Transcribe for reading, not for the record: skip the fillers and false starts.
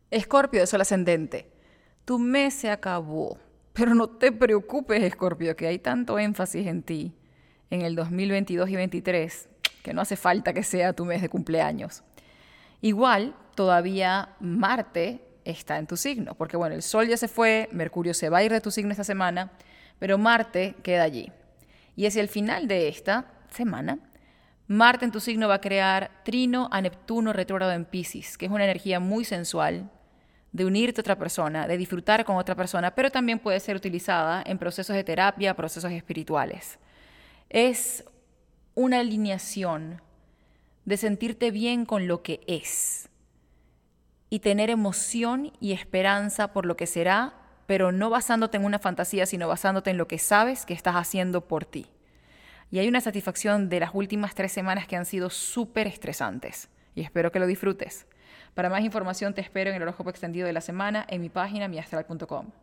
Escorpio de sol ascendente. Tu mes se acabó. Pero no te preocupes, Escorpio, que hay tanto énfasis en ti en el 2022 y 2023 que no hace falta que sea tu mes de cumpleaños. Igual, todavía Marte está en tu signo, porque bueno, el Sol ya se fue, Mercurio se va a ir de tu signo esta semana, pero Marte queda allí. Y hacia el final de esta semana, Marte en tu signo va a crear trino a Neptuno retrógrado en Piscis, que es una energía muy sensual, de unirte a otra persona, de disfrutar con otra persona, pero también puede ser utilizada en procesos de terapia, procesos espirituales. Es una alineación de sentirte bien con lo que es y tener emoción y esperanza por lo que será, pero no basándote en una fantasía, sino basándote en lo que sabes que estás haciendo por ti. Y hay una satisfacción de las últimas 3 semanas que han sido súper estresantes y espero que lo disfrutes. Para más información te espero en el horóscopo extendido de la semana en mi página miastral.com.